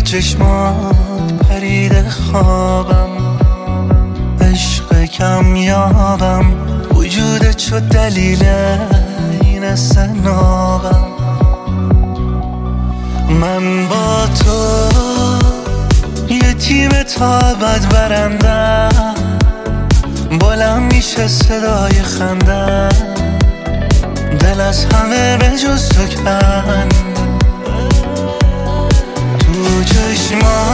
چشمات پرید خوابم، عشق کمیابم، وجودت شد دلیل این استنابم. من با تو یه تیم تا ابد برندم، بلند میشه صدای خندم، دل از همه به جز تو کن. تو چشمات